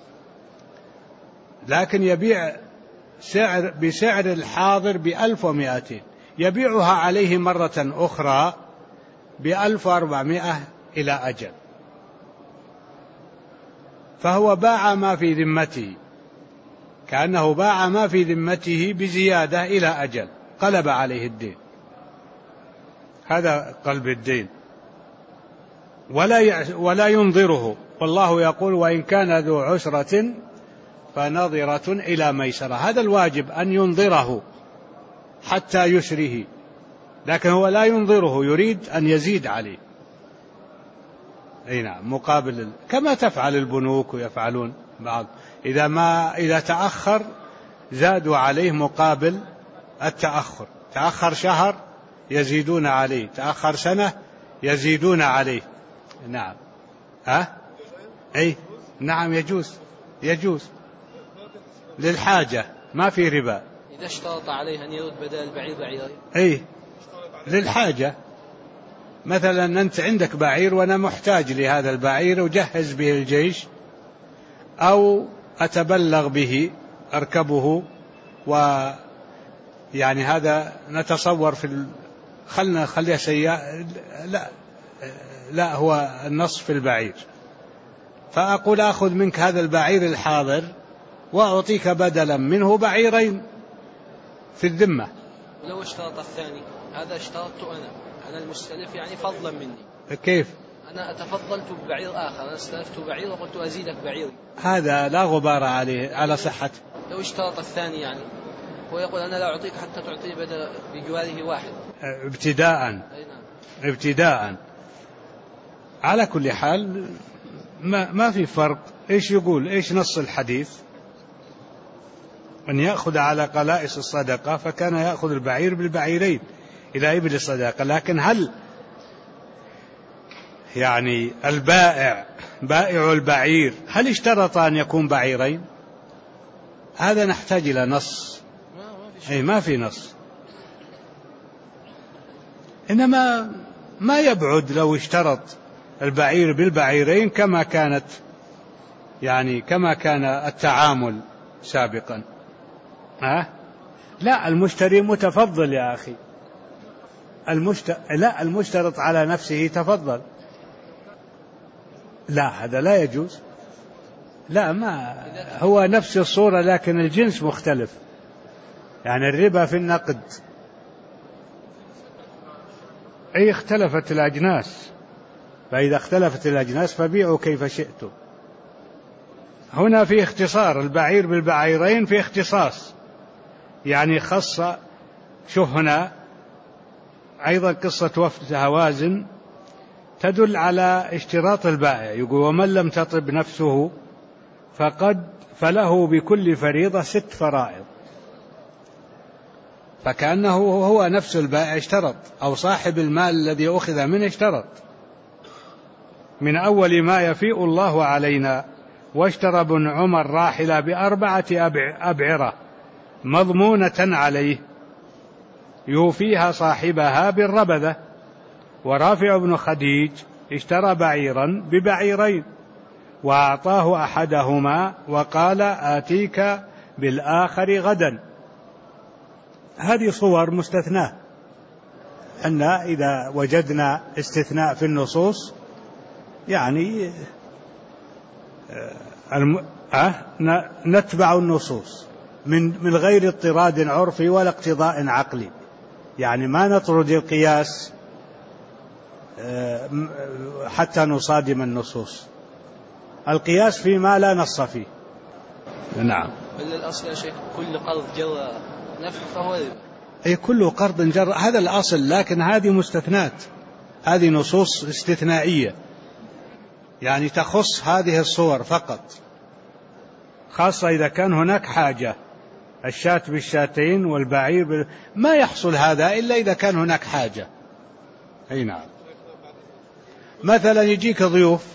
Speaker 1: لكن يبيع بسعر الحاضر 1200، يبيعها عليه مرة أخرى 1400 إلى أجل، فهو باع ما في ذمته، كأنه باع ما في ذمته بزيادة إلى أجل، قلب عليه الدين، هذا قلب الدين، ولا ينظره، والله يقول وإن كان ذو عسرة فنظرة إلى ميسرة، هذا الواجب أن ينظره حتى يسره، لكن هو لا ينظره، يريد أن يزيد عليه. أي نعم، مقابل كما تفعل البنوك ويفعلون بعض، إذا تأخر زادوا عليه مقابل التأخر، تأخر شهر يزيدون عليه، تأخر سنة يزيدون عليه. نعم. أي نعم، يجوز للحاجة، ما في ربا.
Speaker 2: إذا اشترط عليه أن يرد بدل البعير بعيرين.
Speaker 1: أي للحاجة، مثلا أنت عندك بعير وأنا محتاج لهذا البعير وجهز به الجيش، أو أتبلغ به أركبه يعني هذا نتصور خلنا نخليها سيارة، لا هو النص في البعير، فأقول أخذ منك هذا البعير الحاضر وأعطيك بدلا منه بعيرين في الذمة.
Speaker 2: لو اشترط الثاني، هذا اشترطت أنا المستلف يعني فضلا مني.
Speaker 1: كيف؟
Speaker 2: أنا تفضلت ببعير آخر، أنا استلفت بعير وقلت أزيدك بعير،
Speaker 1: هذا لا غبار عليه على صحته.
Speaker 2: لو اشترط الثاني يعني ويقول أنا لا أعطيك حتى تعطي بدل بجواره واحد
Speaker 1: ابتداء. على كل حال ما في فرق. إيش يقول؟ إيش نص الحديث؟ أن يأخذ على قلائص الصدقة، فكان يأخذ البعير بالبعيرين إلى إبل الصدقة. لكن هل يعني بائع البعير هل اشترط أن يكون بعيرين؟ هذا نحتاج إلى نص. ما في نص. إنما ما يبعد لو اشترط البعير بالبعيرين كما كان التعامل سابقا. لا، المشتري متفضل يا أخي. لا، المشترط على نفسه تفضل. لا، هذا لا يجوز. لا، ما هو نفس الصورة لكن الجنس مختلف. يعني الربا في النقد اختلفت الأجناس، فإذا اختلفت الأجناس فبيعوا كيف شئتم. هنا في اختصار، البعير بالبعيرين في اختصاص، يعني خص. شوف هنا أيضا قصة وفد هوازن تدل على اشتراط البائع. يقول ومن لم تطب نفسه فله بكل فريضة 6 فرائض. فكأنه هو نفس البائع اشترط، أو صاحب المال الذي أخذ منه اشترط. من أول ما يفيء الله علينا واشترى ابن عمر راحلة ب4 أبعرة مضمونة عليه يوفيها صاحبها بالربذة. ورافع بن خديج اشترى بعيرا ببعيرين وأعطاه أحدهما وقال آتيك بالآخر غدا. هذه صور مستثناة. أن إذا وجدنا استثناء في النصوص يعني نتبع النصوص من غير اضطراد عرفي ولا اقتضاء عقلي. يعني ما نطرد القياس حتى نصادم النصوص. القياس فيما لا نص فيه. نعم.
Speaker 2: الأصل يا شيخ كل قرض جر نفع فهو ربا.
Speaker 1: أي كل قرض جر، هذا الأصل. لكن هذه مستثنات، هذه نصوص استثنائية يعني تخص هذه الصور فقط، خاصة إذا كان هناك حاجة. الشاة بالشاتين والبعير ما يحصل هذا إلا إذا كان هناك حاجة. أي نعم. مثلا يجيك ضيوف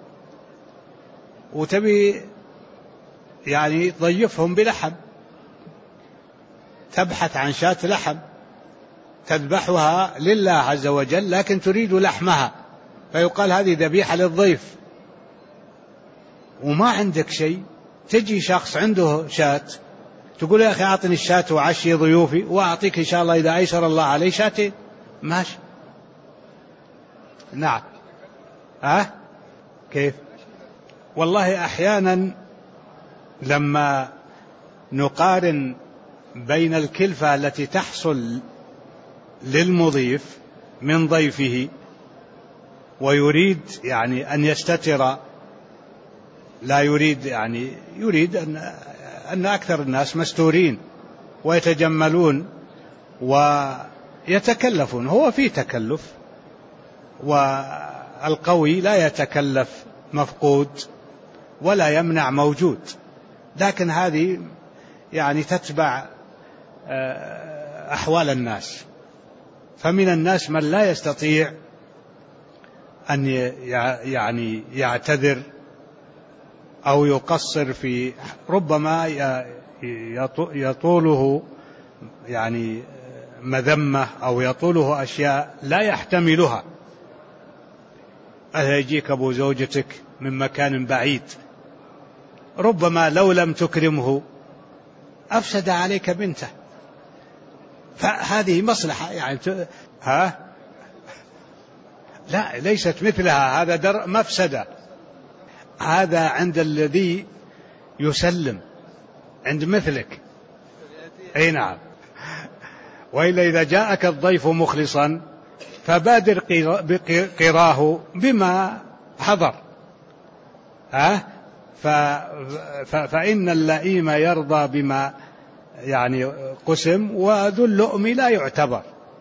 Speaker 1: وتبي يعني تضيفهم بلحم، تبحث عن شاة لحم تذبحها لله عز وجل لكن تريد لحمها، فيقال هذه ذبيحة للضيف وما عندك شيء. تجي شخص عنده شاة تقول يا أخي أعطني الشاة وعشي ضيوفي وأعطيك إن شاء الله إذا أيسر الله علي شاتين. ماشي. نعم. كيف؟ والله أحيانا لما نقارن بين الكلفة التي تحصل للمضيف من ضيفه ويريد يعني أن يستتر، لا يريد يعني يريد أن أكثر الناس مستورين ويتجملون ويتكلفون. هو في تكلف، والقوي لا يتكلف مفقود ولا يمنع موجود. لكن هذه يعني تتبع أحوال الناس. فمن الناس من لا يستطيع أن يعني يعتذر أو يقصر في، ربما يطوله يعني مذمة أو يطوله أشياء لا يحتملها. يجيك أبو زوجتك من مكان بعيد، ربما لو لم تكرمه أفسد عليك بنته، فهذه مصلحة يعني لا ليست مثلها، هذا مفسدة. هذا عند الذي يسلم، عند مثلك. أي نعم. وإلا إذا جاءك الضيف مخلصا فبادر قراه بما حضر، فإن اللئيم يرضى بما يعني قسم، وذو اللؤم لا يعتبر،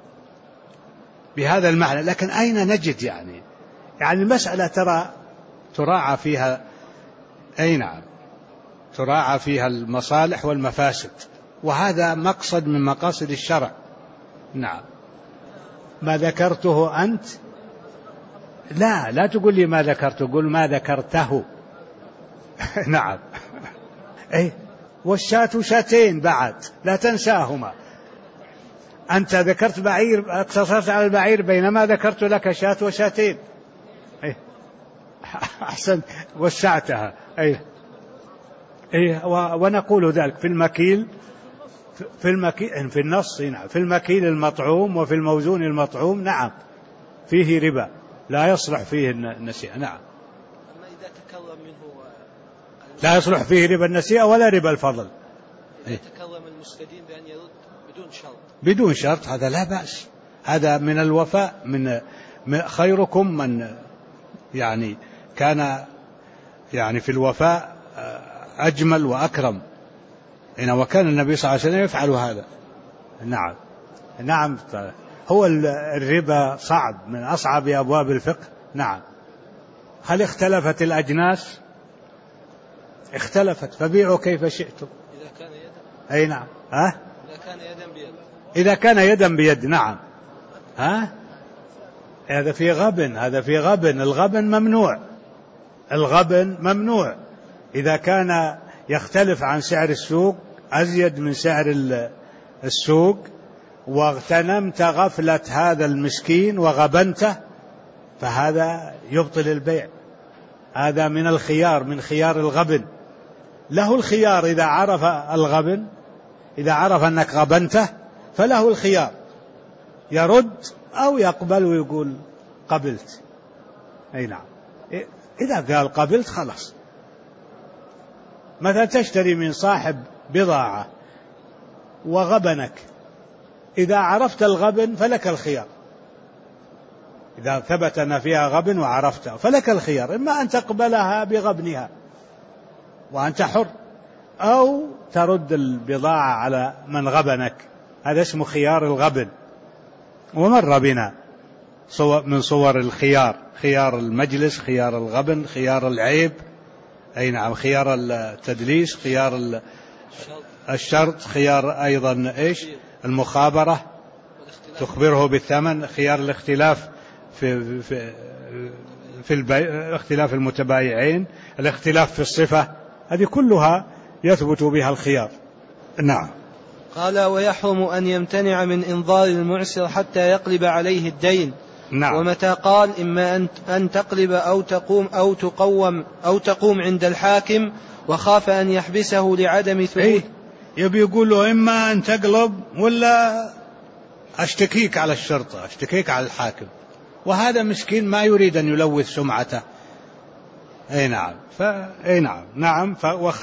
Speaker 1: بهذا المعنى. لكن أين نجد يعني المسألة تراعى فيها، أي نعم، تراعى فيها المصالح والمفاسد، وهذا مقصد من مقاصد الشرع. نعم. ما ذكرته أنت، لا تقول لي ما ذكرته، قل ما ذكرته. نعم. أي والشاة شاتين بعد لا تنساهما. أنت ذكرت بعير، اقتصرت على البعير، بينما ذكرت لك شاة وشاتين. أي أحسن، وسعتها. أي ونقول ذلك في المكيل، في النص، نعم، في المكيل المطعوم وفي الموزون المطعوم، نعم، فيه ربا لا يصلح فيه النسيئة. نعم.
Speaker 2: أما إذا تكرم منه
Speaker 1: لا يصلح فيه ربا النسيئة ولا ربا الفضل.
Speaker 2: إذا تكرم المستدين بأن يرد
Speaker 1: بدون شرط، هذا لا بأس، هذا من الوفاء. من خيركم من يعني كان يعني في الوفاء أجمل وأكرم، وكان النبي صلى الله عليه وسلم يفعل هذا. نعم. هو الربا صعب، من أصعب أبواب الفقه. نعم. هل اختلفت الأجناس؟ اختلفت، فبيعوا كيف شئتم.
Speaker 2: إذا كان يدا.
Speaker 1: أي نعم.
Speaker 2: إذا كان يدا بيد.
Speaker 1: إذا كان يدا بيد. نعم. هذا في غبن. الغبن ممنوع. إذا كان يختلف عن سعر السوق أزيد من سعر السوق، واغتنمت غفلة هذا المسكين وغبنته، فهذا يبطل البيع. هذا من الخيار، من خيار الغبن. له الخيار إذا عرف الغبن، إذا عرف أنك غبنته فله الخيار، يرد أو يقبل ويقول قبلت. أي نعم. إذا قال قبلت خلاص. مثلا تشتري من صاحب بضاعة وغبنك، إذا عرفت الغبن فلك الخيار، إذا ثبت أن فيها غبن وعرفتها فلك الخيار، إما أن تقبلها بغبنها وأنت حر، أو ترد البضاعة على من غبنك. هذا اسمه خيار الغبن. ومر بنا من صور الخيار: خيار المجلس، خيار الغبن، خيار العيب، أي نعم، خيار التدليس، خيار الشرط، خيار أيضا إيش المخابرة، تخبره بالثمن، خيار الاختلاف في اختلاف المتبايعين، الاختلاف في الصفة، هذه كلها يثبت بها الخيار. نعم.
Speaker 2: قال: ويحرم أن يمتنع من إنظار المعسر حتى يقلب عليه الدين.
Speaker 1: نعم.
Speaker 2: ومتى قال إما أن تقلب أو تقوم عند الحاكم، وخاف أن يحبسه لعدم ثبوت.
Speaker 1: يبي يقول له إما أن تقلب ولا أشتكيك على الشرطة، أشتكيك على الحاكم، وهذا مسكين ما يريد أن يلوث سمعته. أي نعم. نعم.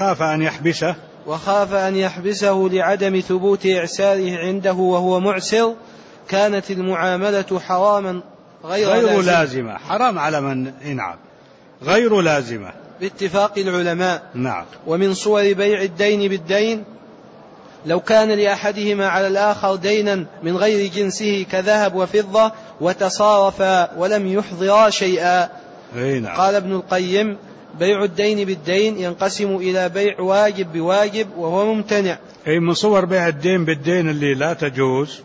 Speaker 2: وخاف أن يحبسه لعدم ثبوت إعساره عنده وهو معسر، كانت المعاملة حراما غير
Speaker 1: لازمة. حرام على من. نعم. غير لازمة
Speaker 2: باتفاق العلماء.
Speaker 1: نعم.
Speaker 2: ومن صور بيع الدين بالدين: لو كان لأحدهما على الآخر دينا من غير جنسه كذهب وفضة وتصارفا ولم يحضرا شيئا.
Speaker 1: نعم.
Speaker 2: قال ابن القيم: بيع الدين بالدين ينقسم إلى بيع واجب بواجب وهو ممتنع.
Speaker 1: من صور بيع الدين بالدين اللي لا تجوز،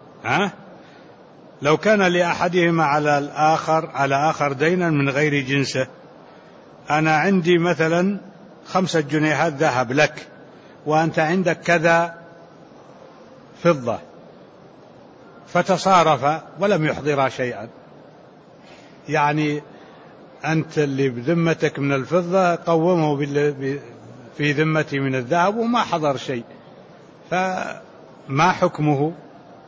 Speaker 1: لو كان لأحدهما على آخر دينا من غير جنسه. أنا عندي مثلا 5 جنيهات ذهب لك، وأنت عندك كذا فضة، فتصارف ولم يحضرا شيئا. يعني أنت اللي بذمتك من الفضة قومه في ذمتي من الذهب وما حضر شيء، فما حكمه؟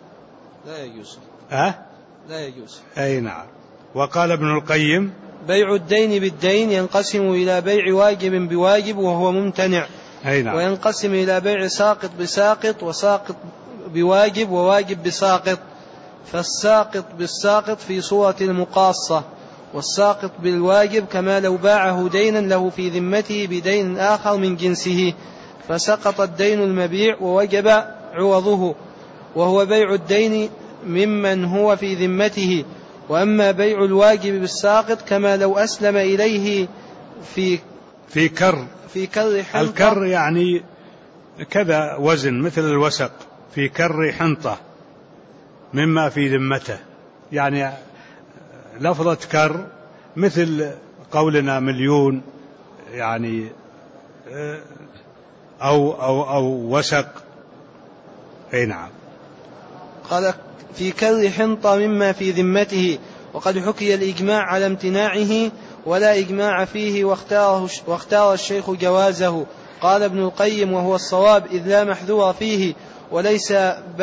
Speaker 2: لا يجوز.
Speaker 1: لا يجوز. أي نعم. وقال ابن القيم:
Speaker 2: بيع الدين بالدين ينقسم إلى بيع واجب بواجب وهو ممتنع،
Speaker 1: نعم.
Speaker 2: وينقسم إلى بيع ساقط بساقط وساقط بواجب وواجب بساقط. فالساقط بالساقط في صورة المقاصة، والساقط بالواجب كما لو باعه دينا له في ذمته بدين آخر من جنسه فسقط الدين المبيع ووجب عوضه، وهو بيع الدين ممن هو في ذمته. وأما بيع الواجب بالساقط كما لو أسلم إليه في كر حنطة.
Speaker 1: الكر يعني كذا وزن مثل الوسق، في كر حنطة مما في ذمته، يعني لفظة كر مثل قولنا مليون يعني أو وسق. أي نعم.
Speaker 2: قال في كر حنطة مما في ذمته. وقد حكي الإجماع على امتناعه ولا إجماع فيه، واختار الشيخ جوازه. قال ابن القيم: وهو الصواب، إذ لا محذور فيه، وليس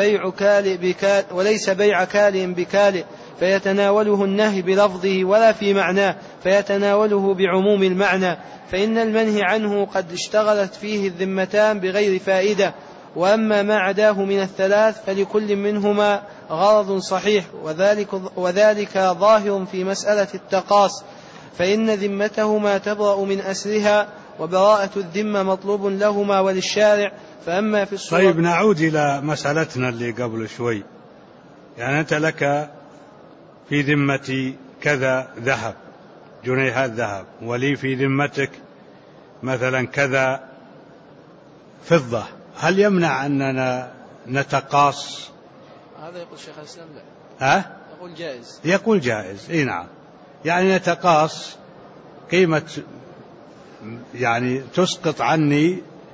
Speaker 2: بيع كالئ بكالئ فيتناوله النهي بلفظه ولا في معناه فيتناوله بعموم المعنى، فإن المنهي عنه قد اشتغلت فيه الذمتان بغير فائدة. وأما ما عداه من الثلاث فلكل منهما غرض صحيح، وذلك ظاهر في مسألة التقاص، فإن ذمتهما تبرأ من أسرها، وبراءة الذمة مطلوب لهما وللشارع. فأما في الصورة.
Speaker 1: طيب نعود إلى مسألتنا اللي قبل شوي. يعني أنت لك في ذمتي كذا ذهب، جنيهات ذهب، ولي في ذمتك مثلا كذا فضة، هل يمنع أننا نتقاص؟
Speaker 2: هذا يقول شيخ الإسلام لا. يقول جائز.
Speaker 1: يقول جائز. إيه نعم. يعني نتقاص قيمة، يعني تسقط عني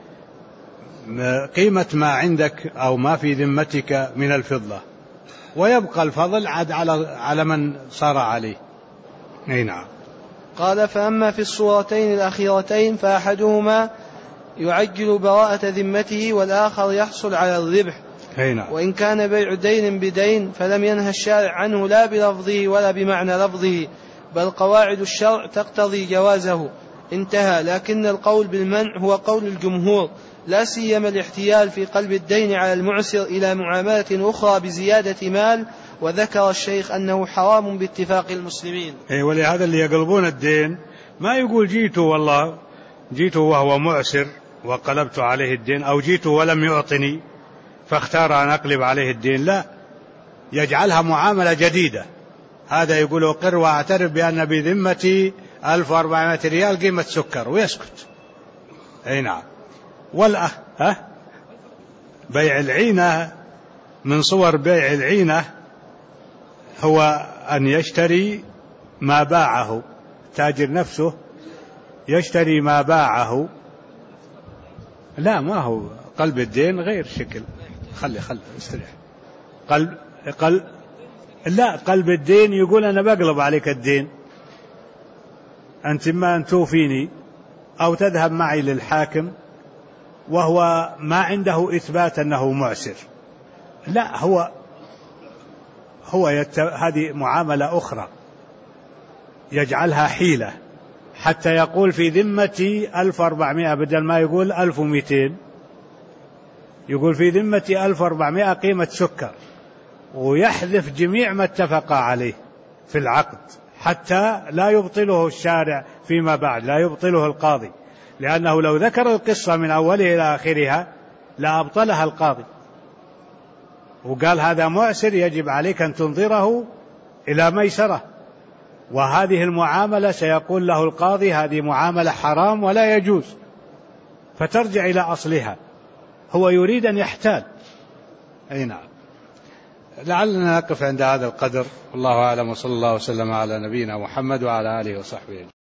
Speaker 1: قيمة ما عندك أو ما في ذمتك من الفضة، ويبقى الفضل عاد على من صار عليه. أي نعم.
Speaker 2: قال: فأما في الصورتين الأخيرتين فأحدهما يعجل براءة ذمته والآخر يحصل على الربح.
Speaker 1: نعم.
Speaker 2: وإن كان بيع دين بدين فلم ينهى الشارع عنه لا بلفظه ولا بمعنى لفظه، بل قواعد الشرع تقتضي جوازه. انتهى. لكن القول بالمنع هو قول الجمهور، لا سيما الاحتيال في قلب الدين على المعسر إلى معاملة أخرى بزيادة مال، وذكر الشيخ أنه حرام باتفاق المسلمين.
Speaker 1: ولهذا اللي يقلبون الدين ما يقول جيت وهو معسر وقلبت عليه الدين، أو جيت ولم يعطني فاختار أن أقلب عليه الدين، لا، يجعلها معاملة جديدة. هذا يقول أقر وأعترف بأن بذمتي 1400 ريال قيمة سكر، ويسكت. أي نعم. بيع العينة، من صور بيع العينة هو أن يشتري ما باعه، تاجر نفسه يشتري ما باعه. لا، ما هو قلب الدين غير شكل. خلي استريح. قلب الدين يقول أنا بقلب عليك الدين، أنت ما أن توفيني أو تذهب معي للحاكم وهو ما عنده إثبات أنه معسر. لا، هذه معاملة أخرى يجعلها حيلة حتى يقول في ذمتي 1400 بدل ما يقول 1200، يقول في ذمتي 1400 قيمة سكر، ويحذف جميع ما اتفق عليه في العقد حتى لا يبطله الشارع فيما بعد، لا يبطله القاضي، لأنه لو ذكر القصة من أولها إلى آخرها لا أبطلها القاضي، وقال هذا معسر يجب عليك أن تنظره إلى ميسرة. وهذه المعاملة سيقول له القاضي هذه معاملة حرام ولا يجوز، فترجع إلى أصلها. هو يريد أن يحتال. أي نعم. لعلنا نقف عند هذا القدر، والله أعلم، وصلى الله وسلم على نبينا محمد وعلى آله وصحبه.